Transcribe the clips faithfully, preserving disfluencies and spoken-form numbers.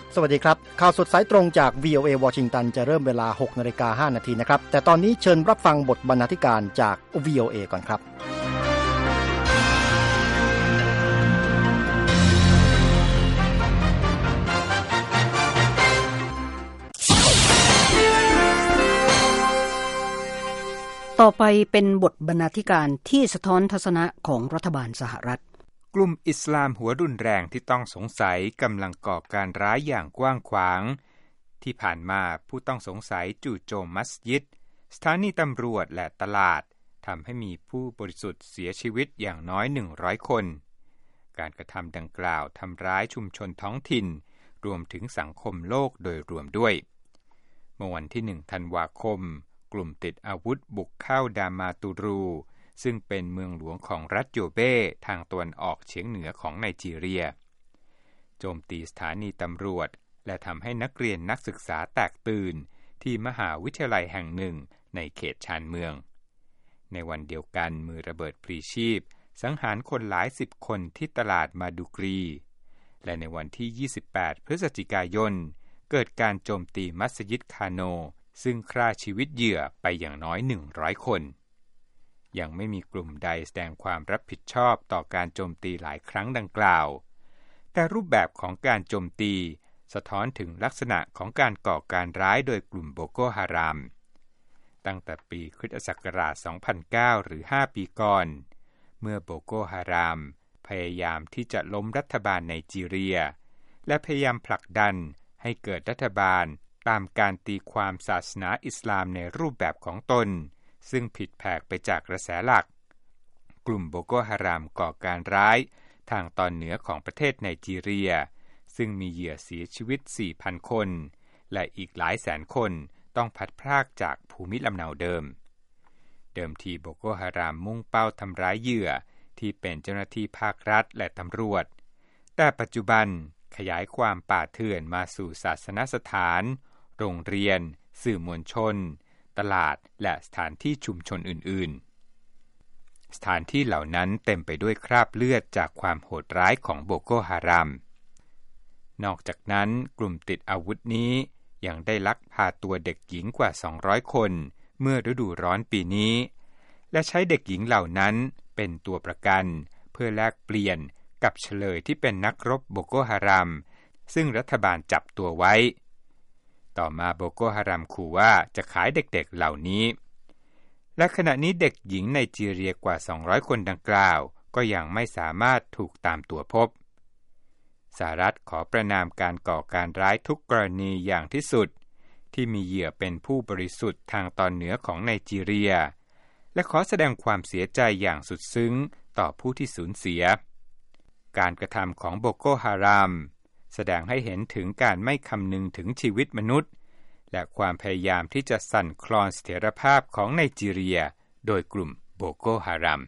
สวัสดีครับข่าวสดสายตรงจาก วี โอ เอ วอชิงตันจะเริ่มเวลา หกนาฬิกาห้านาทีนะครับแต่ตอนนี้เชิญรับฟังบทบรรณาธิการจาก วี โอ เอ ก่อนครับต่อไปเป็นบทบรรณาธิการที่สะท้อนทัศนะของรัฐบาลสหรัฐกลุ่มอิสลามหัวรุนแรงที่ต้องสงสัยกำลังก่อการร้ายอย่างกว้างขวางที่ผ่านมาผู้ต้องสงสัยจู่โจมมัสยิดสถานีตำรวจและตลาดทำให้มีผู้บริสุทธิ์เสียชีวิตอย่างน้อยหนึ่งร้อยคนการกระทำดังกล่าวทำร้ายชุมชนท้องถิ่นรวมถึงสังคมโลกโดยรวมด้วยเมื่อวันที่หนึ่งธันวาคมกลุ่มติดอาวุธบุกเข้าดามาตูรูซึ่งเป็นเมืองหลวงของรัฐโยเบทางตะวันออกเฉียงเหนือของไนจีเรียโจมตีสถานีตำรวจและทำให้นักเรียนนักศึกษาแตกตื่นที่มหาวิทยาลัยแห่งหนึ่งในเขตชานเมืองในวันเดียวกันมือระเบิดพลีชีพสังหารคนหลายสิบคนที่ตลาดมาดูกรีและในวันที่ยี่สิบแปดพฤศจิกายนเกิดการโจมตีมัสยิดคาโนซึ่งฆ่าชีวิตเหยื่อไปอย่างน้อยหนึ่งร้อยคนยังไม่มีกลุ่มใดแสดงความรับผิดชอบต่อการโจมตีหลายครั้งดังกล่าวแต่รูปแบบของการโจมตีสะท้อนถึงลักษณะของการก่อการร้ายโดยกลุ่มโบโกฮารามตั้งแต่ปีคริสตศักราช สองพันเก้า หรือ ห้า ปีก่อนเมื่อโบโกฮารามพยายามที่จะล้มรัฐบาลไนจีเรียและพยายามผลักดันให้เกิดรัฐบาลตามการตีความศาสนาอิสลามในรูปแบบของตนซึ่งผิดแผกไปจากกระแสหลักกลุ่มโบโกฮารามก่อการร้ายทางตอนเหนือของประเทศไนจีเรียซึ่งมีเหยื่อเสียชีวิต สี่พัน คนและอีกหลายแสนคนต้องพัดพรากจากภูมิลำเนาเดิมเดิมทีโบโกฮารามมุ่งเป้าทำร้ายเหยื่อที่เป็นเจ้าหน้าที่ภาครัฐและตำรวจแต่ปัจจุบันขยายความป่าเถื่อนมาสู่ศาสนสถานโรงเรียนสื่อมวลชนตลาดและสถานที่ชุมชนอื่นๆสถานที่เหล่านั้นเต็มไปด้วยคราบเลือดจากความโหดร้ายของโบโกฮารามนอกจากนั้นกลุ่มติดอาวุธนี้ยังได้ลักพาตัวเด็กหญิงกว่าสองร้อยคนเมื่อฤดูร้อนปีนี้และใช้เด็กหญิงเหล่านั้นเป็นตัวประกันเพื่อแลกเปลี่ยนกับเฉลยที่เป็นนักรบโบโกฮารามซึ่งรัฐบาลจับตัวไว้ต่อมาโบโกฮารามขู่ว่าจะขายเด็กๆเหล่านี้และขณะนี้เด็กหญิงไนจีเรียกว่าสองร้อยคนดังกล่าวก็ยังไม่สามารถถูกตามตัวพบสหรัฐขอประณามการก่อการร้ายทุกกรณีอย่างที่สุดที่มีเหยื่อเป็นผู้บริสุทธิ์ทางตอนเหนือของไนจีเรียและขอแสดงความเสียใจอย่างสุดซึ้งต่อผู้ที่สูญเสียการกระทำของโบโกฮารามแสดงให้เห็นถึงการไม่คำนึงถึงชีวิตมนุษย์และความพยายามที่จะสั่นคลอนเสถียรภาพของไนจีเรียโดยกลุ่มโบโกฮาราม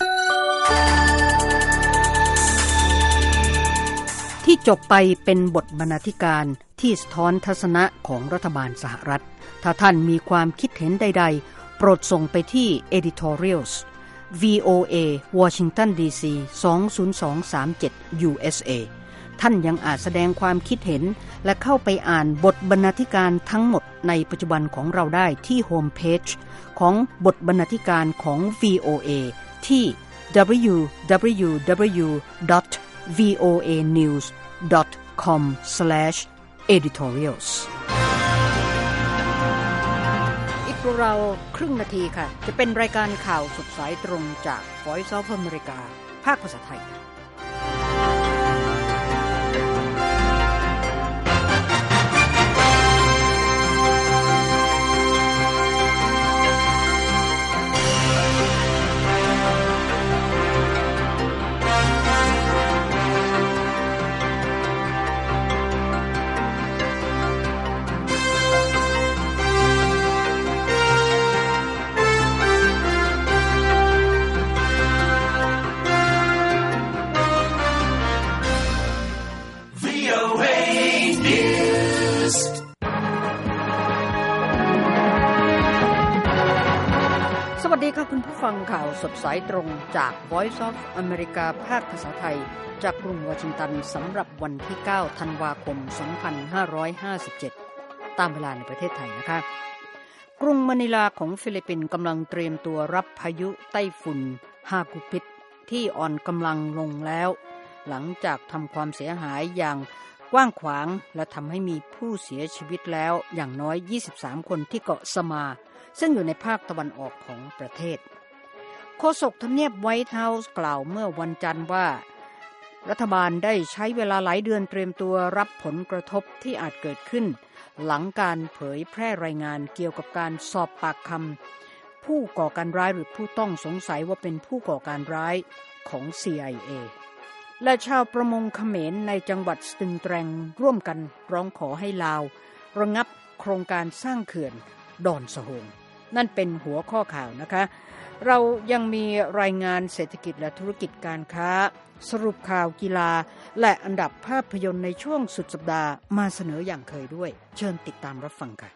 ที่จบไปเป็นบทบรรณาธิการที่สะท้อนทัศนะของรัฐบาลสหรัฐถ้าท่านมีความคิดเห็นใดๆโปรดส่งไปที่ editorials วี โอ เอ Washington ดี ซี สอง ศูนย์ สอง สาม เจ็ด ยู เอส เอ ท่านยังอาจแสดงความคิดเห็นและเข้าไปอ่านบทบรรณาธิการทั้งหมดในปัจจุบันของเราได้ที่โฮมเพจของบทบรรณาธิการของ วี โอ เอ ที่ ดับเบิลยู ดับเบิลยู ดับเบิลยู ดอท วี โอ เอ นิวส์ ดอท คอม สแลช เอดิทอเรียลส์ อีกราวครึ่งนาทีค่ะจะเป็นรายการข่าวสดสายตรงจาก Voice of America ภาคภาษาไทยค่ะฟังข่าวสดสายตรงจาก Voice of America ภาคภาษาไทยจากกรุงวอชิงตันสำหรับวันที่เก้าธันวาคมสองพันห้าร้อยห้าสิบเจ็ดตามเวลาในประเทศไทยนะคะกรุงมะนิลาของฟิลิปปินส์กำลังเตรียมตัวรับพายุไต้ฝุ่นฮากุพิตที่อ่อนกำลังลงแล้วหลังจากทำความเสียหายอย่างกว้างขวางและทำให้มีผู้เสียชีวิตแล้วอย่างน้อยยี่สิบสามคนที่เกาะสมาซึ่งอยู่ในภาคตะวันออกของประเทศโฆษกทำเนียบไวท์เฮาส์กล่าวเมื่อวันจันทร์ว่ารัฐบาลได้ใช้เวลาหลายเดือนเตรียมตัวรับผลกระทบที่อาจเกิดขึ้นหลังการเผยแพร่รายงานเกี่ยวกับการสอบปากคำผู้ก่อการร้ายหรือผู้ต้องสงสัยว่าเป็นผู้ก่อการร้ายของ ซี ไอ เอ และชาวประมงเขมรในจังหวัดสตึงแตรงร่วมกันร้องขอให้ลาวระงับโครงการสร้างเขื่อนดอนสะโฮงนั่นเป็นหัวข้อข่าวนะคะเรายังมีรายงานเศรษฐกิจและธุรกิจการค้าสรุปข่าวกีฬาและอันดับภาพยนตร์ในช่วงสุดสัปดาห์มาเสนออย่างเคยด้วยเชิญติดตามรับฟังค่ะ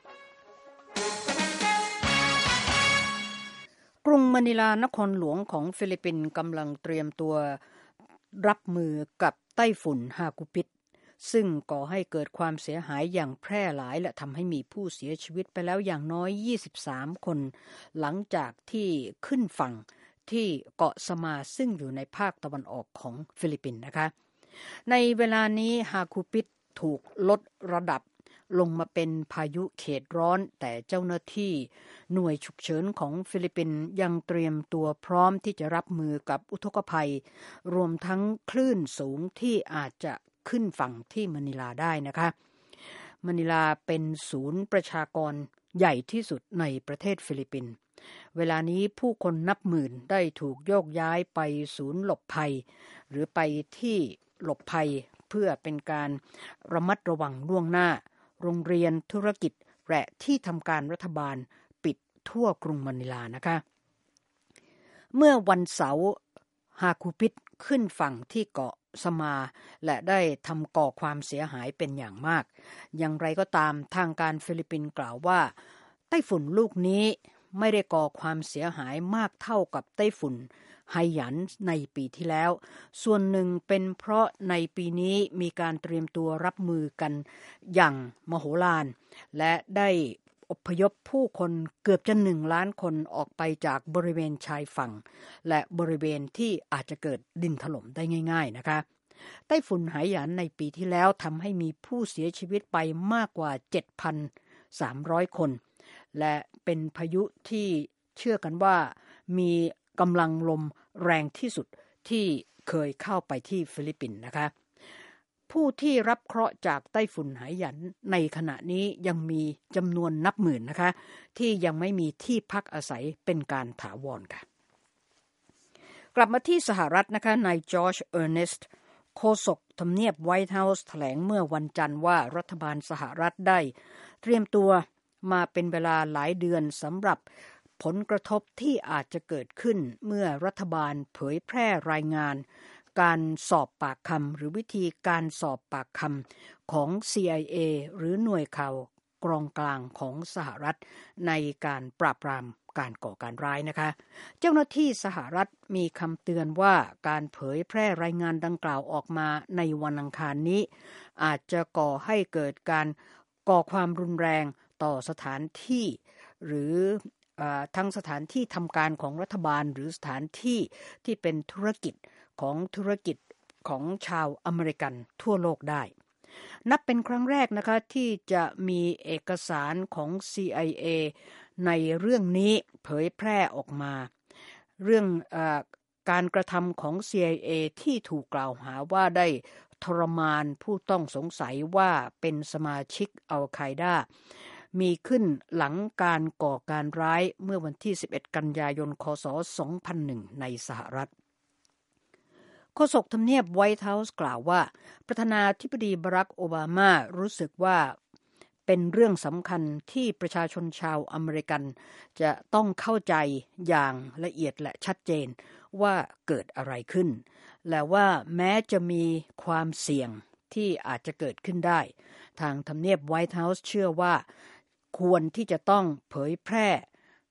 กรุงมะนิลานครหลวงของฟิลิปปินส์กำลังเตรียมตัวรับมือกับไต้ฝุ่นฮากุพิตซึ่งก่อให้เกิดความเสียหายอย่างแพร่หลายและทำให้มีผู้เสียชีวิตไปแล้วอย่างน้อยยี่สิบสามคนหลังจากที่ขึ้นฝั่งที่เกาะสมาซึ่งอยู่ในภาคตะวันออกของฟิลิปปินส์นะคะในเวลานี้ฮากุพิตถูกลดระดับลงมาเป็นพายุเขตร้อนแต่เจ้าหน้าที่หน่วยฉุกเฉินของฟิลิปปินส์ยังเตรียมตัวพร้อมที่จะรับมือกับอุทกภัยรวมทั้งคลื่นสูงที่อาจจะขึ้นฝั่งที่มะนิลาได้นะคะมะนิลาเป็นศูนย์ประชากรใหญ่ที่สุดในประเทศฟิลิปปินส์เวลานี้ผู้คนนับหมื่นได้ถูกโยกย้ายไปศูนย์หลบภัยหรือไปที่หลบภัยเพื่อเป็นการระมัดระวังล่วงหน้าโรงเรียนธุรกิจและที่ทำการรัฐบาลปิดทั่วกรุงมะนิลานะคะเมื่อวันเสาร์ฮากุพิตขึ้นฝั่งที่เกาะสมาและได้ทำก่อความเสียหายเป็นอย่างมากอย่างไรก็ตามทางการฟิลิปปินส์กล่าวว่าไต้ฝุ่นลูกนี้ไม่ได้ก่อความเสียหายมากเท่ากับไต้ฝุ่นไฮยันในปีที่แล้วส่วนหนึ่งเป็นเพราะในปีนี้มีการเตรียมตัวรับมือกันอย่างมโหฬารและได้อพยพผู้คนเกือบจะหนึ่งล้านคนออกไปจากบริเวณชายฝั่งและบริเวณที่อาจจะเกิดดินถล่มได้ง่ายๆนะคะไต้ฝุ่นไหหยานในปีที่แล้วทำให้มีผู้เสียชีวิตไปมากกว่า เจ็ดพันสามร้อย คนและเป็นพายุที่เชื่อกันว่ามีกำลังลมแรงที่สุดที่เคยเข้าไปที่ฟิลิปปินส์นะคะผู้ที่รับเคราะห์จากไต้ฝุ่นไหหยันในขณะนี้ยังมีจำนวนนับหมื่นนะคะที่ยังไม่มีที่พักอาศัยเป็นการถาวรค่ะกลับมาที่สหรัฐนะคะนายจอร์จเออร์เนสต์โฆษกทำเนียบไวท์เฮาส์แถลงเมื่อวันจันทร์ว่ารัฐบาลสหรัฐได้เตรียมตัวมาเป็นเวลาหลายเดือนสำหรับผลกระทบที่อาจจะเกิดขึ้นเมื่อรัฐบาลเผยแพร่รายงานการสอบปากคำหรือวิธีการสอบปากคำของ ซี ไอ เอ หรือหน่วยข่าวกรองกลางของสหรัฐในการปราบปรามการก่อการร้ายนะคะเจ้าหน้าที่สหรัฐมีคำเตือนว่าการเผยแพร่รายงานดังกล่าวออกมาในวันอังคารนี้อาจจะก่อให้เกิดการก่อความรุนแรงต่อสถานที่หรือทั้งสถานที่ทำการของรัฐบาลหรือสถานที่ที่เป็นธุรกิจของธุรกิจของชาวอเมริกันทั่วโลกได้นับเป็นครั้งแรกนะคะที่จะมีเอกสารของ ซี ไอ เอ ในเรื่องนี้เผยแพร่ออกมาเรื่องเอ่อการกระทำของ ซี ไอ เอ ที่ถูกกล่าวหาว่าได้ทรมานผู้ต้องสงสัยว่าเป็นสมาชิกอัลไคดามีขึ้นหลังการก่อการร้ายเมื่อวันที่สิบเอ็ดกันยายนคศสองพันหนึ่งในสหรัฐโฆษกทำเนียบไวท์เฮาส์กล่าวว่าประธานาธิบดีบารักโอบามารู้สึกว่าเป็นเรื่องสำคัญที่ประชาชนชาวอเมริกันจะต้องเข้าใจอย่างละเอียดและชัดเจนว่าเกิดอะไรขึ้นและว่าแม้จะมีความเสี่ยงที่อาจจะเกิดขึ้นได้ทางทำเนียบไวท์เฮาส์เชื่อว่าควรที่จะต้องเผยแพร่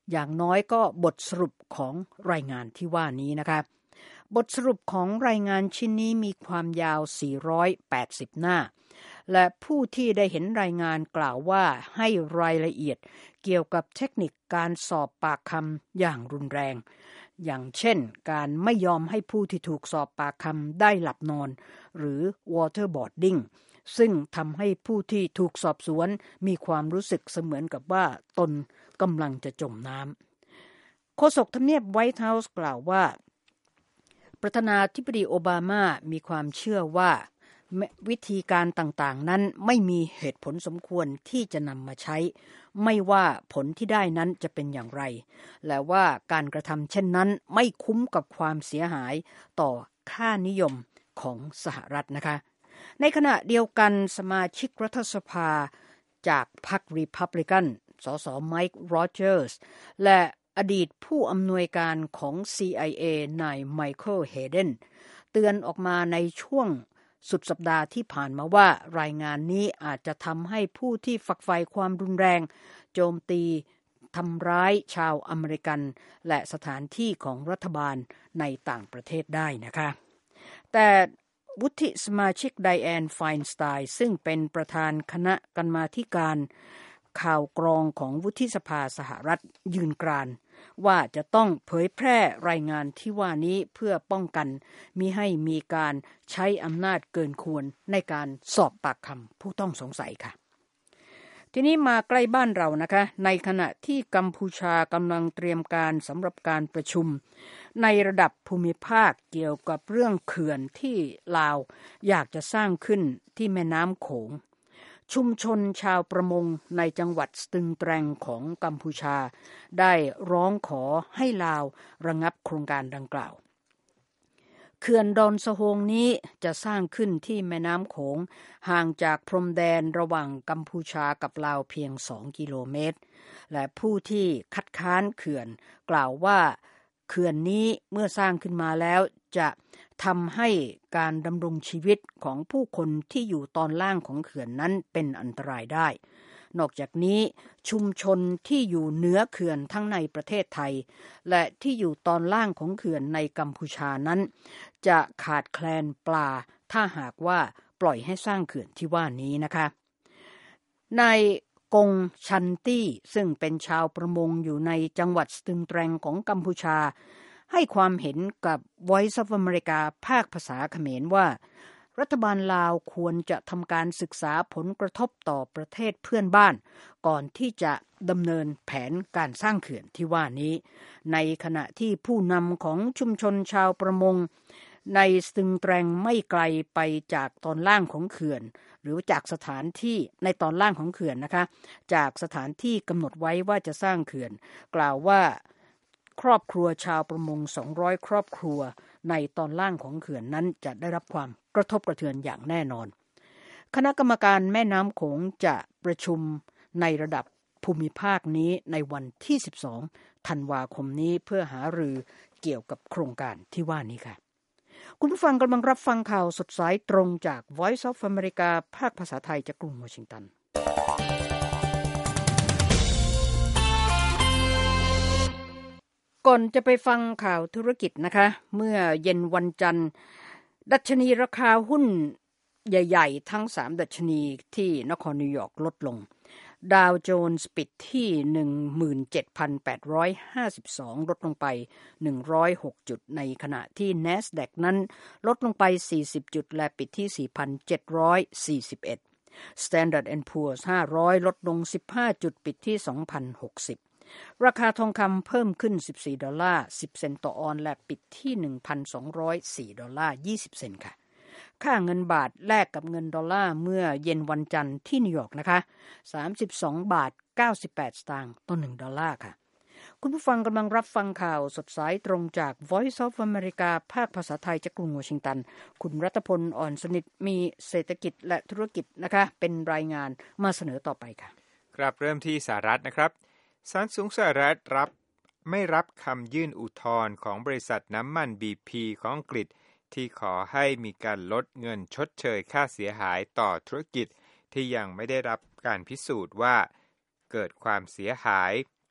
อย่างน้อยก็บทสรุปของรายงานที่ว่านี้นะคะบทสรุปของรายงานชิ้นนี้มีความยาวสี่ร้อยแปดสิบหน้าและผู้ที่ได้เห็นรายงานกล่าวว่าให้รายละเอียดเกี่ยวกับเทคนิคการสอบปากคำอย่างรุนแรงอย่างเช่นการไม่ยอมให้ผู้ที่ถูกสอบปากคำได้หลับนอนหรือ waterboarding ซึ่งทำให้ผู้ที่ถูกสอบสวนมีความรู้สึกเสมือนกับว่าตนกำลังจะจมน้ำโฆษกทำเนียบไวท์เฮาส์กล่าวว่าประธานาธิบดีโอบามามีความเชื่อว่าวิธีการต่างๆนั้นไม่มีเหตุผลสมควรที่จะนำมาใช้ไม่ว่าผลที่ได้นั้นจะเป็นอย่างไรและว่าการกระทำเช่นนั้นไม่คุ้มกับความเสียหายต่อค่านิยมของสหรัฐนะคะในขณะเดียวกันสมาชิกรัฐสภาจากพรรครีพับลิกันสสไมค์โรเจอร์สและอดีตผู้อำนวยการของ ซี ไอ เอ นายไมเคิลเฮเดนเตือนออกมาในช่วงสุดสัปดาห์ที่ผ่านมาว่ารายงานนี้อาจจะทำให้ผู้ที่ฝักใฝ่ความรุนแรงโจมตีทำร้ายชาวอเมริกันและสถานที่ของรัฐบาลในต่างประเทศได้นะคะแต่วุฒิสมาชิกไดแอนไฟน์สไตน์ซึ่งเป็นประธานคณะกรรมาธิการข่าวกรองของวุฒิสภาสหรัฐยืนกรานว่าจะต้องเผยแพร่รายงานที่ว่านี้เพื่อป้องกันมิให้มีการใช้อำนาจเกินควรในการสอบปากคำผู้ต้องสงสัยค่ะทีนี้มาใกล้บ้านเรานะคะในขณะที่กัมพูชากำลังเตรียมการสำหรับการประชุมในระดับภูมิภาคเกี่ยวกับเรื่องเขื่อนที่ลาวอยากจะสร้างขึ้นที่แม่น้ำโขงชุมชนชาวประมงในจังหวัดสตึงแตรงของกัมพูชาได้ร้องขอให้ลาวระงับโครงการดังกล่าวเขื่อนดอนสะโฮงนี้จะสร้างขึ้นที่แม่น้ำโขงห่างจากพรมแดนระหว่างกัมพูชากับลาวเพียงสองกิโลเมตรและผู้ที่คัดค้านเขื่อนกล่าวว่าเขื่อนนี้เมื่อสร้างขึ้นมาแล้วจะทำให้การดำรงชีวิตของผู้คนที่อยู่ตอนล่างของเขื่อนนั้นเป็นอันตรายได้นอกจากนี้ชุมชนที่อยู่เหนือเขื่อนทั้งในประเทศไทยและที่อยู่ตอนล่างของเขื่อนในกัมพูชานั้นจะขาดแคลนปลาถ้าหากว่าปล่อยให้สร้างเขื่อนที่ว่านี้นะคะในกงชันตี้ซึ่งเป็นชาวประมงอยู่ในจังหวัดสตึงแตรงของกัมพูชาให้ความเห็นกับ Voice of America ภาคภาษาเขมรว่ารัฐบาลลาวควรจะทำการศึกษาผลกระทบต่อประเทศเพื่อนบ้านก่อนที่จะดำเนินแผนการสร้างเขื่อนที่ว่านี้ในขณะที่ผู้นำของชุมชนชาวประมงในสตึงแตรงไม่ไกลไปจากตอนล่างของเขื่อนหรือจากสถานที่ในตอนล่างของเขื่อนนะคะจากสถานที่กำหนดไว้ว่าจะสร้างเขื่อนกล่าวว่าครอบครัวชาวประมงสองร้อยครอบครัวในตอนล่างของเขื่อนนั้นจะได้รับความกระทบกระเทือนอย่างแน่นอนคณะกรรมการแม่น้ำโขงจะประชุมในระดับภูมิภาคนี้ในวันที่สิบสองธันวาคมนี้เพื่อหารือเกี่ยวกับโครงการที่ว่านี้ค่ะคุณผู้ฟังกำลังรับฟังข่าวสดสายตรงจาก Voice of America ภาคภาษาไทยจากกรุงวอชิงตันก่อนจะไปฟังข่าวธุรกิจนะคะเมื่อเย็นวันจันทร์ดัชนีราคาหุ้นใหญ่ๆทั้งสามดัชนีที่นครนิวยอร์กลดลงดาวโจนส์ปิดที่ หนึ่งหมื่นเจ็ดพันแปดร้อยห้าสิบสอง ลดลงไปหนึ่งร้อยหกจุดในขณะที่ NASDAQ นั้นลดลงไปสี่สิบจุดและปิดที่ สี่พันเจ็ดร้อยสี่สิบเอ็ด Standard แอนด์ Poor's ห้าร้อยลดลงสิบห้าจุดปิดที่ สองพันหกสิบราคาทองคำเพิ่มขึ้นสิบสี่ดอลลาร์สิบเซนต์ต่อออนซ์และปิดที่ หนึ่งพันสองร้อยสี่ดอลลาร์ยี่สิบเซนต์ค่ะค่าเงินบาทแลกกับเงินดอลลาร์เมื่อเย็นวันจันทร์ที่นิวยอร์กนะคะสามสิบสองบาทเก้าสิบแปดสตางค์ต่อหนึ่งดอลลาร์ค่ะคุณผู้ฟังกำลังรับฟังข่าวสดสายตรงจาก Voice of America ภาคภาษาไทยจากกรุงวอชิงตันคุณรัตพลอ่อนสนิทมีเศรษฐกิจและธุรกิจนะคะเป็นรายงานมาเสนอต่อไปค่ะครับเริ่มที่สหรัฐนะครับศาลสูงสหรัฐรับไม่รับคำยื่นอุทธรณ์ของบริษัทน้ำมัน บี พี ของอังกฤษที่ขอให้มีการลดเงินชดเชยค่าเสียหายต่อธุรกิจที่ยังไม่ได้รับการพิสูจน์ว่าเกิดความเสียหาย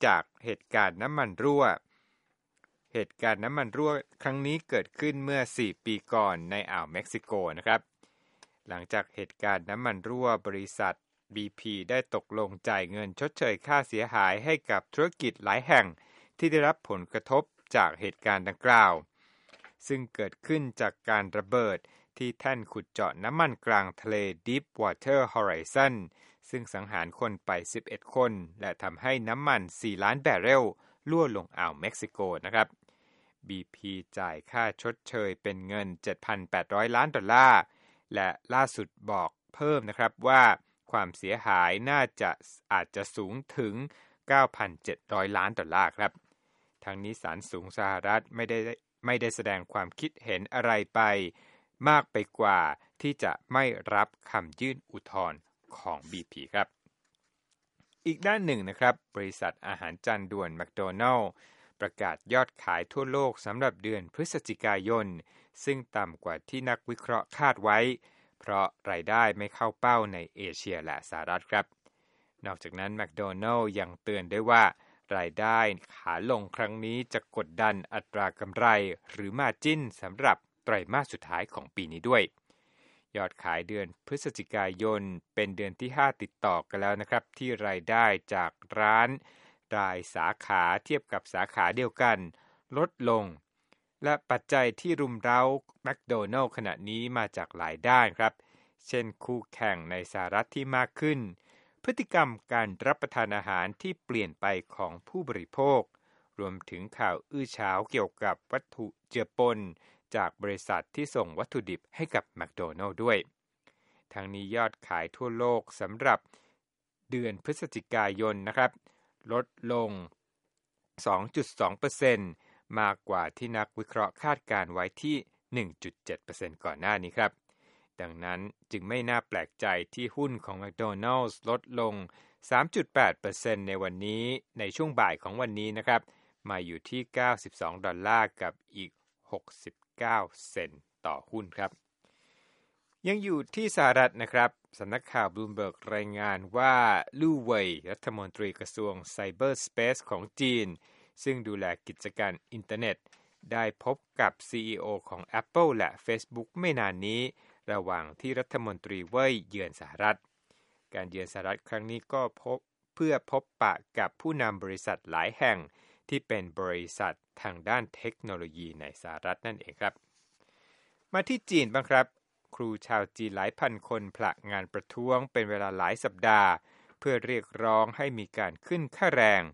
จากเหตุการณ์น้ำมันรั่วเหตุการณ์น้ำมันรั่วครั้งนี้เกิดขึ้นเมื่อสี่ปีก่อนในอ่าวเม็กซิโกนะครับหลังจากเหตุการณ์น้ำมันรั่วบริษัท บี พี ได้ตกลงจ่ายเงินชดเชยค่าเสียหายให้กับธุรกิจหลายแห่งที่ได้รับผลกระทบจากเหตุการณ์ดังกล่าวซึ่งเกิดขึ้นจากการระเบิดที่แท่นขุดเจาะน้ำมันกลางทะเล Deepwater Horizon ซึ่งสังหารคนไปสิบเอ็ดคนและทำให้น้ำมันสี่ล้านแบเรลรั่วลงอ่าวเม็กซิโกนะครับ บี พี จ่ายค่าชดเชยเป็นเงิน เจ็ดพันแปดร้อย ล้านดอลลาร์และล่าสุดบอกเพิ่มนะครับว่าความเสียหายน่าจะอาจจะสูงถึง เก้าพันเจ็ดร้อย ล้านดอลลาร์ครับทางนี้ศาลสูงสหรัฐไม่ได้ไม่ได้แสดงความคิดเห็นอะไรไปมากไปกว่าที่จะไม่รับคำยื่นอุทธรณ์ของ บี พี ครับอีกด้านหนึ่งนะครับบริษัทอาหารจานด่วนแมคโดนัลด์ประกาศยอดขายทั่วโลกสำหรับเดือนพฤศจิกายนซึ่งต่ำกว่าที่นักวิเคราะห์คาดไว้เพราะรายได้ไม่เข้าเป้าในเอเชียและสหรัฐครับนอกจากนั้นแมคโดนัลด์ยังเตือนด้วยว่ารายได้ขาลงครั้งนี้จะกดดันอัตรากำไรหรือมาร์จิ้นสำหรับไตรมาสสุดท้ายของปีนี้ด้วยยอดขายเดือนพฤศจิกายนเป็นเดือนที่ห้าติดต่อกันแล้วนะครับที่รายได้จากร้านรายสาขาเทียบกับสาขาเดียวกันลดลงและปัจจัยที่รุมเร้าแมคโดนัลด์ขณะนี้มาจากหลายด้านครับเช่นคู่แข่งในสหรัฐที่มากขึ้นพฤติกรรมการรับประทานอาหารที่เปลี่ยนไปของผู้บริโภครวมถึงข่าวอื้อฉาวเกี่ยวกับวัตถุเจือปนจากบริษัทที่ส่งวัตถุดิบให้กับแมคโดนัลด์ด้วยทั้งนี้ยอดขายทั่วโลกสำหรับเดือนพฤศจิกายนนะครับลดลง สองจุดสองเปอร์เซ็นต์ มากกว่าที่นักวิเคราะห์คาดการไว้ที่ หนึ่งจุดเจ็ดเปอร์เซ็นต์ ก่อนหน้านี้ครับดังนั้นจึงไม่น่าแปลกใจที่หุ้นของ McDonald's ลดลง สามจุดแปดเปอร์เซ็นต์ ในวันนี้ในช่วงบ่ายของวันนี้นะครับมาอยู่ที่เก้าสิบสองดอลลาร์กับอีกหกสิบเก้าเซนต์ต่อหุ้นครับยังอยู่ที่สหรัฐนะครับสำนักข่าว Bloomberg รายงานว่าลู่เว่ยรัฐมนตรีกระทรวงไซเบอร์สเปซของจีนซึ่งดูแลกิจการอินเทอร์เน็ตได้พบกับ ซี อี โอ ของ Apple และ Facebook ไม่นานนี้ระหว่างที่รัฐมนตรีเว่ยเยือนสหรัฐการเยือนสหรัฐครั้งนี้ก็พบเพื่อพบปะกับผู้นำบริษัทหลายแห่งที่เป็นบริษัททางด้านเทคโนโลยีในสหรัฐนั่นเองครับมาที่จีนบ้างครับครูชาวจีนหลายพันคนผละงานประท้วงเป็นเวลาหลายสัปดาห์เพื่อเรียกร้องให้มีการขึ้นค่าแรง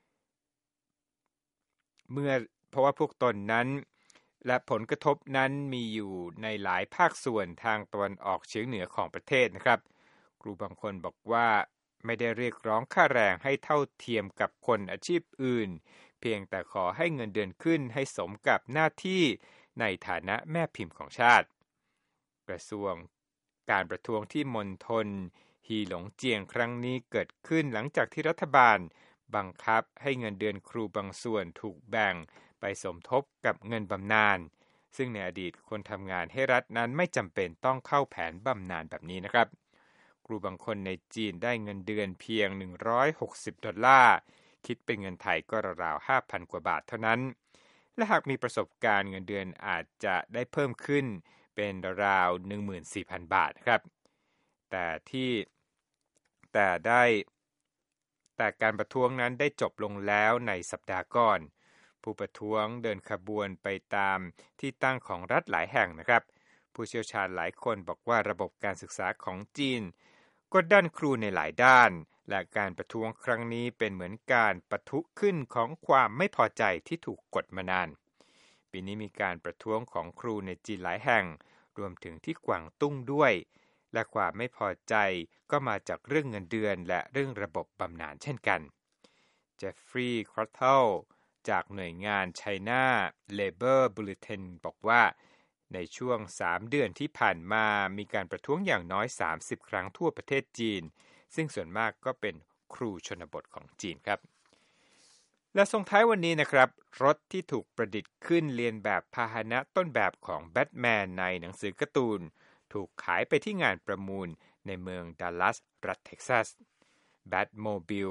เมื่อเพราะว่าพวกตนนั้นและผลกระทบนั้นมีอยู่ในหลายภาคส่วนทางตะวันออกเฉียงเหนือของประเทศนะครับครูบางคนบอกว่าไม่ได้เรียกร้องค่าแรงให้เท่าเทียมกับคนอาชีพอื่นเพียงแต่ขอให้เงินเดือนขึ้นให้สมกับหน้าที่ในฐานะแม่พิมพ์ของชาติกระทรวงการประท้วงที่มณฑลฮีหลงเจียงครั้งนี้เกิดขึ้นหลังจากที่รัฐบาลบังคับให้เงินเดือนครูบางส่วนถูกแบ่งไปสมทบกับเงินบำนาญซึ่งในอดีตคนทำงานให้รัฐนั้นไม่จำเป็นต้องเข้าแผนบำนาญแบบนี้นะครับครูบางคนในจีนได้เงินเดือนเพียงหนึ่งร้อยหกสิบดอลลาร์คิดเป็นเงินไทยก็ราวๆ ห้าพัน กว่าบาทเท่านั้นและหากมีประสบการณ์เงินเดือนอาจจะได้เพิ่มขึ้นเป็นราวๆ หนึ่งหมื่นสี่พัน บาทครับแต่ที่แต่ได้แต่การประท้วงนั้นได้จบลงแล้วในสัปดาห์ก่อนผู้ประท้วงเดินขบวนไปตามที่ตั้งของรัฐหลายแห่งนะครับผู้เชี่ยวชาญหลายคนบอกว่าระบบการศึกษาของจีนกดดันครูในหลายด้านและการประท้วงครั้งนี้เป็นเหมือนการปะทุขึ้นของความไม่พอใจที่ถูกกดมานานปีนี้มีการประท้วงของครูในจีนหลายแห่งรวมถึงที่กวางตุ้งด้วยและความไม่พอใจก็มาจากเรื่องเงินเดือนและเรื่องระบบบำนาญเช่นกันเจฟฟรีย์ครอตเทิลจากหน่วยงาน China Labor Bulletin บอกว่าในช่วงสามเดือนที่ผ่านมามีการประท้วงอย่างน้อยสามสิบครั้งทั่วประเทศจีนซึ่งส่วนมากก็เป็นครูชนบทของจีนครับและส่งท้ายวันนี้นะครับรถที่ถูกประดิษฐ์ขึ้นเลียนแบบพาหนะต้นแบบของแบทแมนในหนังสือการ์ตูนถูกขายไปที่งานประมูลในเมืองดัลลัสรัฐเท็กซัสแบทโมบิลข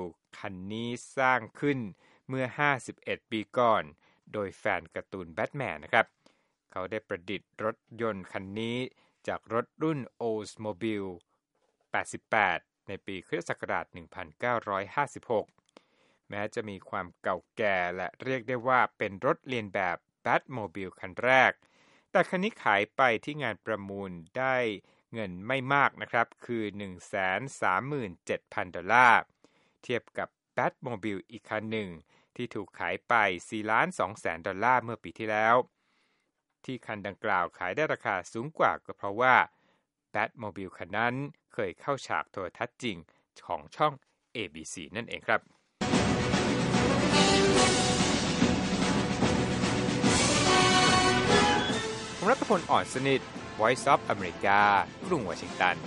คันนี้สร้างขึ้นเมื่อห้าสิบเอ็ดปีก่อนโดยแฟนการ์ตูนแบทแมนนะครับเขาได้ประดิษฐ์รถยนต์คันนี้จากรถรุ่น Oldsmobile แปดสิบแปดในปีคริสตศักราชหนึ่งพันเก้าร้อยห้าสิบหกแม้จะมีความเก่าแก่และเรียกได้ว่าเป็นรถเลียนแบบ Batmobile คันแรกแต่คันนี้ขายไปที่งานประมูลได้เงินไม่มากนะครับคือ หนึ่งแสนสามหมื่นเจ็ดพัน ดอลลาร์เทียบกับ Batmobile อีกคันหนึ่งที่ถูกขายไป สี่ล้านสองแสน ดอลลาร์เมื่อปีที่แล้วที่คันดังกล่าวขายได้ราคาสูงกว่าก็เพราะว่า Batmobile คันนั้นเคยเข้าฉากโทรทัศน์จริงของช่อง เอ บี ซี นั่นเองครับผมรัตพล อ่อนสนิท Voice of America กรุงวอชิงตัน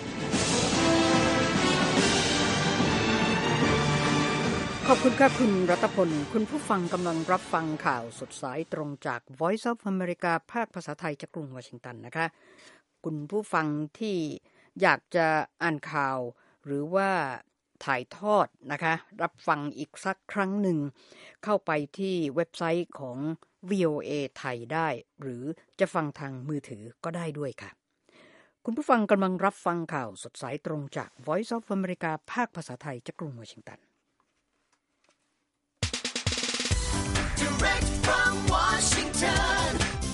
ขอบคุณค่ะคุณรัตพลคุณผู้ฟังกำลังรับฟังข่าวสดสายตรงจาก Voice of America ภาคภาษาไทยจากกรุงวอชิงตันนะคะคุณผู้ฟังที่อยากจะอ่านข่าวหรือว่าถ่ายทอดนะคะรับฟังอีกสักครั้งหนึ่งเข้าไปที่เว็บไซต์ของ วี โอ เอ ไทยได้หรือจะฟังทางมือถือก็ได้ด้วยค่ะคุณผู้ฟังกำลังรับฟังข่าวสดสายตรงจาก Voice of America ภาคภาษาไทยจากกรุงวอชิงตัน Direct from Washington,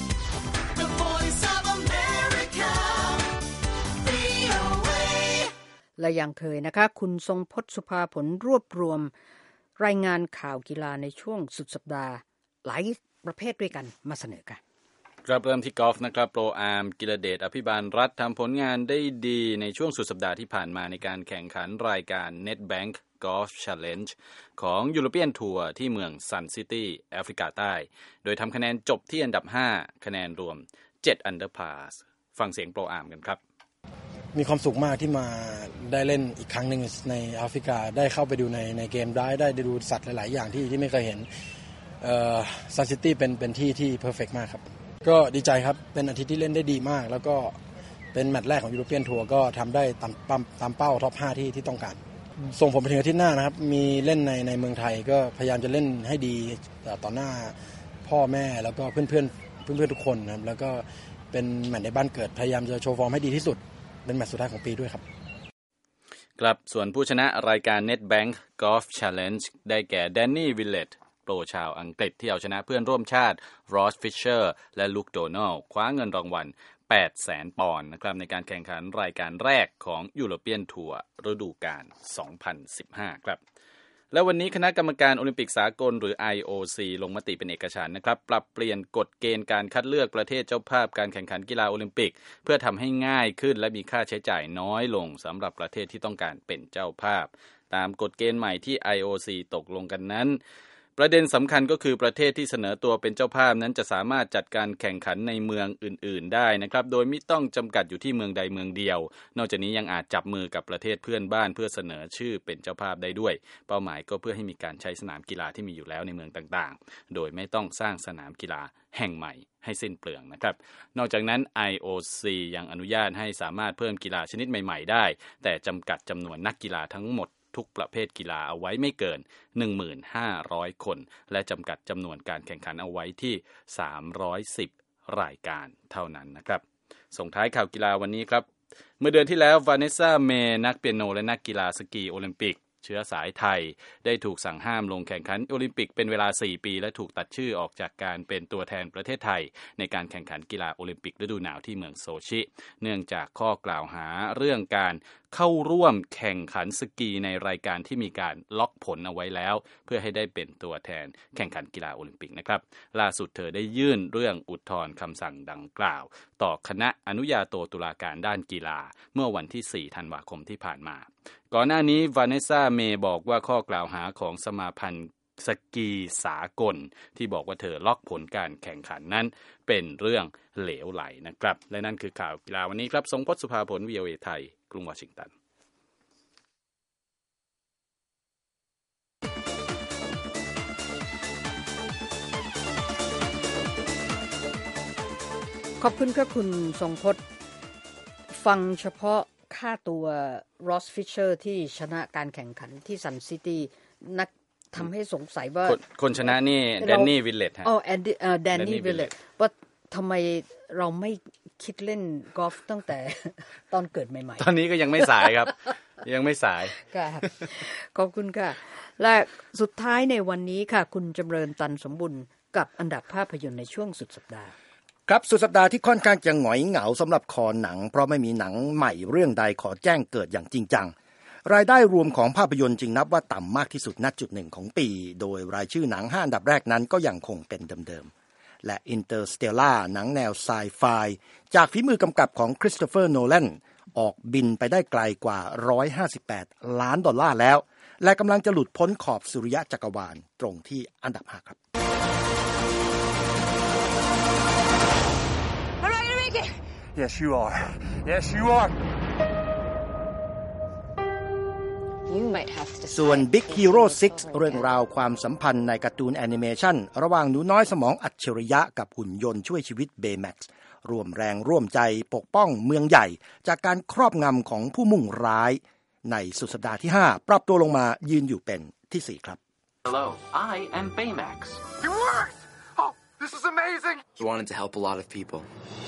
the voice of America, วี โอ เอและอย่างเคยนะคะคุณทรงพจน์สุภาผลรวบรวมรายงานข่าวกีฬาในช่วงสุดสัปดาห์หลายประเภทด้วยกันมาเสนอกันครับเริ่มที่กอล์ฟนะครับโปรอาร์มกิรเดชอภิบาลรัฐทำผลงานได้ดีในช่วงสุดสัปดาห์ที่ผ่านมาในการแข่งขันรายการ Nedbank Golf Challenge ของ European Tour ที่เมืองซันซิตี้แอฟริกาใต้โดยทำคะแนนจบที่อันดับห้าคะแนนรวมเจ็ด Under Par ฟังเสียงโปรอาร์มกันครับมีความสุขมากที่มาได้เล่นอีกครั้งหนึ่งในแอฟริกาได้เข้าไปดูในในเกมได้ได้ดูสัตว์หลายๆอย่างที่ที่ไม่เคยเห็นเอ่อซันซิตี้เป็นเป็นที่ที่เพอร์เฟกต์มากครับก็ดีใจครับเป็นอาทิตย์ที่เล่นได้ดีมากแล้วก็เป็นแมตช์แรกของยูโรเปียนทัวร์ก็ทำได้ตามตามเป้าท็อปห้าที่ที่ต้องการส่งผมไปถึงอาทิตย์หน้านะครับมีเล่นในในเมืองไทยก็พยายามจะเล่นให้ดีต่อหน้าพ่อแม่แล้วก็เพื่อนเพื่อนเพื่อนเพื่อนทุกคนนะครับแล้วก็เป็นแมตช์ในบ้านเกิดพยายามจะโชว์ฟอร์มให้ดีที่สุดเป็นแมตช์สุดท้ายของปีด้วยครับครับส่วนผู้ชนะรายการ Nedbank Golf Challenge ได้แก่แดนนี่วิลเลตโปรชาวอังกฤษที่เอาชนะเพื่อนร่วมชาติรอสฟิชเชอร์และลุคโดนัลคว้าเงินรางวัลแปดแสนปอนด์นะครับในการแข่งขันรายการแรกของยูโรเปียนทัวร์ฤดูกาลสองพันสิบห้าครับและวันนี้คณะกรรมการโอลิมปิกสากลหรือ ไอ โอ ซี ลงมติเป็นเอกฉันท์นะครับปรับเปลี่ยนกฎเกณฑ์การคัดเลือกประเทศเจ้าภาพการแข่งขันกีฬาโอลิมปิกเพื่อทำให้ง่ายขึ้นและมีค่าใช้จ่ายน้อยลงสำหรับประเทศที่ต้องการเป็นเจ้าภาพตามกฎเกณฑ์ใหม่ที่ ไอ โอ ซี ตกลงกันนั้นประเด็นสำคัญก็คือประเทศที่เสนอตัวเป็นเจ้าภาพนั้นจะสามารถจัดการแข่งขันในเมืองอื่นๆได้นะครับโดยไม่ต้องจำกัดอยู่ที่เมืองใดเมืองเดียวนอกจากนี้ยังอาจจับมือกับประเทศเพื่อนบ้านเพื่อเสนอชื่อเป็นเจ้าภาพได้ด้วยเป้าหมายก็เพื่อให้มีการใช้สนามกีฬาที่มีอยู่แล้วในเมืองต่างๆโดยไม่ต้องสร้างสนามกีฬาแห่งใหม่ให้สิ้นเปลืองนะครับนอกจากนั้น ไอ โอ ซี ยังอนุญาตให้สามารถเพิ่มกีฬาชนิดใหม่ๆได้แต่จำกัดจำนวนนักกีฬาทั้งหมดทุกประเภทกีฬาเอาไว้ไม่เกิน หนึ่งพันห้าร้อย คนและจำกัดจำนวนการแข่งขันเอาไว้ที่สามร้อยสิบรายการเท่านั้นนะครับส่งท้ายข่าวกีฬาวันนี้ครับเมื่อเดือนที่แล้ววาเนสซ่าเมย์นักเปียโนและนักกีฬาสกีโอลิมปิกเชื้อสายไทยได้ถูกสั่งห้ามลงแข่งขันโอลิมปิกเป็นเวลาสี่ปีและถูกตัดชื่อออกจากการเป็นตัวแทนประเทศไทยในการแข่งขันกีฬาโอลิมปิกฤดูหนาวที่เมืองโซชิเนื่องจากข้อกล่าวหาเรื่องการเข้าร่วมแข่งขันสกีในรายการที่มีการล็อกผลเอาไว้แล้วเพื่อให้ได้เป็นตัวแทนแข่งขันกีฬาโอลิมปิกนะครับล่าสุดเธอได้ยื่นเรื่องอุทธรณ์คำสั่งดังกล่าวต่อคณะอนุญาโตตุลาการด้านกีฬาเมื่อวันที่สี่ธันวาคมที่ผ่านมาก่อนหน้านี้วาเนสซ่าเมย์บอกว่าข้อกล่าวหาของสมาพันธ์สกีสากลที่บอกว่าเธอล็อกผลการแข่งขันนั้นเป็นเรื่องเหลวไหลนะครับและนั่นคือข่าวกีฬาวันนี้ครับทรงพจน์สุภาผล วี โอ เอ ไทยกรุงวอชิงตันขอบคุณค่ะคุณทรงพจน์ฟังเฉพาะค่าตัว Ross Fisher ที่ชนะการแข่งขันที่ซันซิตี้นักทำให้สงสัยว่าคนคนชนะนี่แดนนี่วิลเลตฮะอ๋อแอนดี้เอ่อแดนนี่วิลเลตว่าทำไมเราไม่คิดเล่นกอล์ฟตั้งแต่ตอนเกิดใหม่ๆตอนนี้ก็ยังไม่สายครับ ยังไม่สายค่ะขอบคุณค่ะและสุดท้ายในวันนี้ค่ะคุณจำเริญตันสมบุญกับอันดับภาพยนตร์ในช่วงสุดสัปดาห์ครับสุดสัปดาห์ที่ค่อนข้างจะหงอยเหงาสำหรับคอหนังเพราะไม่มีหนังใหม่เรื่องใดขอแจ้งเกิดอย่างจริงจังรายได้รวมของภาพยนตร์จึงนับว่าต่ำมากที่สุดณจุดหนึ่งของปีโดยรายชื่อหนังห้าอันดับแรกนั้นก็ยังคงเป็นเดิมๆและ Interstellar หนังแนวไซไฟจากฝีมือกำกับของคริสโตเฟอร์โนแลนออกบินไปได้ไกลกว่าหนึ่งร้อยห้าสิบแปดล้านดอลลาร์แล้วและกำลังจะหลุดพ้นขอบสุริยะจักรวาลตรงที่อันดับห้าครับ Am I gonna make it? Yes, you are. Yes, you are. You might have to. ส่วน Big Hero ซิกซ์ เรื่องราวความสัมพันธ์ในการ์ตูนแอนิเมชันระหว่างหนูน้อยสมองอัจฉริยะกับหุ่นยนต์ช่วยชีวิตเบย์แม็กซ์ร่วมแรงร่วมใจปกป้องเมืองใหญ่จากการครอบงำของผู้มุ่งร้ายในสุดสัปดาห์ที่ห้าปรับตัวลงมายืนอยู่เป็นที่สี่ครับ Hello, I am Baymax. You worked! Oh, this is amazing! He wanted to help a lot of people.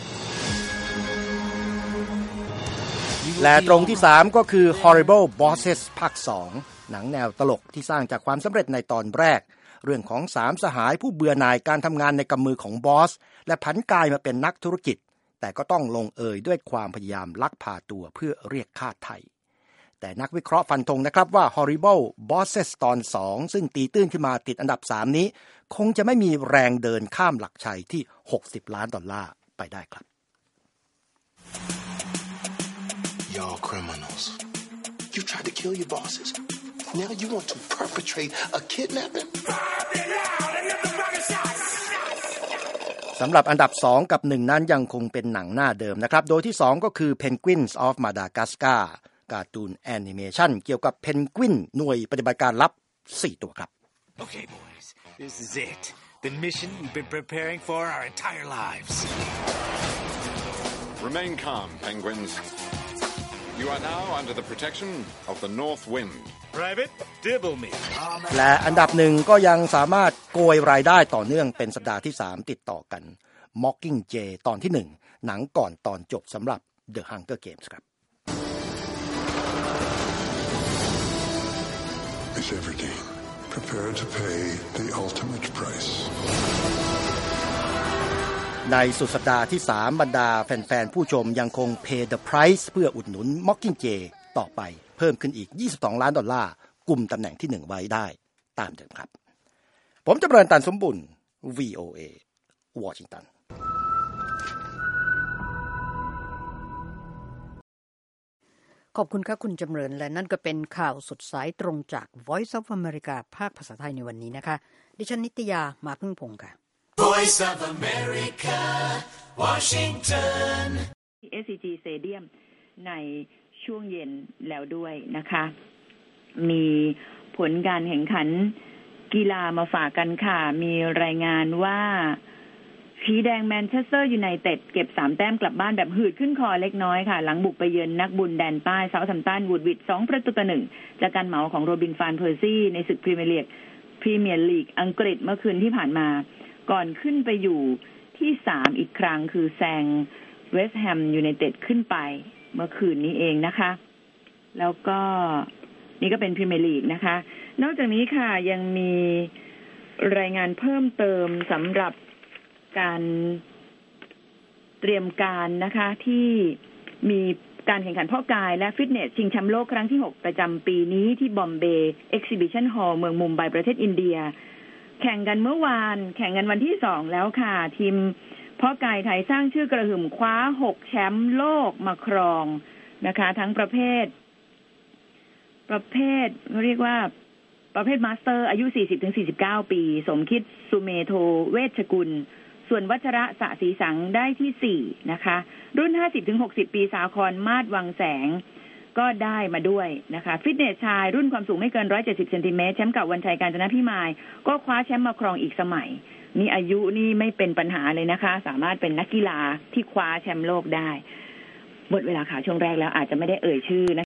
และตรงที่สามก็คือ Horrible Bosses ภาคสองหนังแนวตลกที่สร้างจากความสำเร็จในตอนแรกเรื่องของสามสหายผู้เบื่อหน่ายการทำงานในกำมือของบอสและผันกายมาเป็นนักธุรกิจแต่ก็ต้องลงเอยด้วยความพยายามลักพาตัวเพื่อเรียกค่าไถ่แต่นักวิเคราะห์ฟันธงนะครับว่า Horrible Bosses ตอนสองซึ่งตีตื้นขึ้นมาติดอันดับสามนี้คงจะไม่มีแรงเดินข้ามหลักชัยที่หกสิบล้านดอลลาร์ไปได้ครับ Y'all criminals. You tried to kill your bosses. Now you want to perpetrate a kidnapping? สำหรับอันดับสองกับหนึ่งนั้นยังคงเป็นหนังหน้าเดิมนะครับโดยที่สองก็คือ Penguins of Madagascar การ์ตูนแอนิเมชันเกี่ยวกับเพนกวินหน่วยปฏิบัติการลับสี่ตัวครับ Okay boys, this is it. The mission we've been preparing for our entire lives. Remain calm, penguins. You are now under the protection of the North Wind. Private, dibble me. และอันดับหนึ่งก็ยังสามารถโกยรายได้ต่อเนื่องเป็นสัปดาห์ที่สามติดต่อกัน Mockingjay ตอนที่หนึ่งหนังก่อนตอนจบสำหรับ The Hunger Games ครับ It's everything. Prepare to pay the ultimate price. ในสุดสัปดาห์ที่สามบรรดาแฟนๆผู้ชมยังคง pay the price เพื่ออุดหนุน Mockingjay ต่อไปเพิ่มขึ้นอีกยี่สิบสองล้านดอลลาร์กุมตำแหน่งที่หนึ่งไว้ได้ตามเดิมครับผมจำเริญตันสมบุญ วี โอ เอ วอชิงตันขอบคุณค่ะคุณจำเริญและนั่นก็เป็นข่าวสดสายตรงจาก Voice of America ภาคภาษาไทยในวันนี้นะคะดิฉันนิตยามาพึ่งพงศ์ค่ะ Voice of America Washington เอส ซี จี Stadium ในช่วงเย็นแล้วด้วยนะคะ มีผลการแข่งขันกีฬามาฝากกันค่ะมีรายงานว่าสีแดงแมนเชสเตอร์ยูไนเต็ดเก็บสามแต้มกลับบ้านแบบหืดขึ้นคอเล็กน้อยค่ะหลังบุกไปเยือนนักบุญแดนใต้เซาท์แฮมป์ตันวูดวิดสองประตูต่อหนึ่งจากการเหมาของโรบินฟานเพอร์ซี่ในศึกพรีเมียร์ลีกพรีเมียร์ลีกอังกฤษเมื่อคืนที่ผ่านมาก่อนขึ้นไปอยู่ที่สามอีกครั้งคือแซงเวสต์แฮมยูไนเต็ดขึ้นไปเมื่อคืนนี้เองนะคะแล้วก็นี่ก็เป็นพรีเมียร์ลีกนะคะนอกจากนี้ค่ะยังมีรายงานเพิ่มเติมสำหรับการเตรียมการนะคะที่มีการแข่งขันเพาะกายและฟิตเนสชิงแชมป์โลกครั้งที่หกประจำปีนี้ที่บอมเบย์เอ็กซิบิชันฮอลล์เมืองมุมไบประเทศอินเดียแข่งกันเมื่อวานแข่งกันวันที่สองแล้วค่ะทีมเพาะกายไทยสร้างชื่อกระหึ่มคว้าหกแชมป์โลกมาครองนะคะทั้งประเภทประเภทเขาเรียกว่าประเภทมาสเตอร์อายุ สี่สิบถึงสี่สิบเก้า ปีสมคิดสุเมโทเวชกุลส่วนวัชระสะศรีสังได้ที่สี่นะคะรุ่น ห้าสิบถึงหกสิบ ปีสาครมาศวังแสงก็ได้มาด้วยนะคะฟิตเนสชายรุ่นความสูงไม่เกินหนึ่งร้อยเจ็ดสิบเซนติเมตรแชมป์เก่าวันชัยกาญจนพิมายก็คว้าแชมป์มาครองอีกสมัยนี่อายุนี่ไม่เป็นปัญหาเลยนะคะสามารถเป็นนักกีฬาที่คว้าแชมป์โลกได้หมดเวลาข่าวช่วงแรกแล้วอาจจะไม่ได้เอ่ยชื่อนะ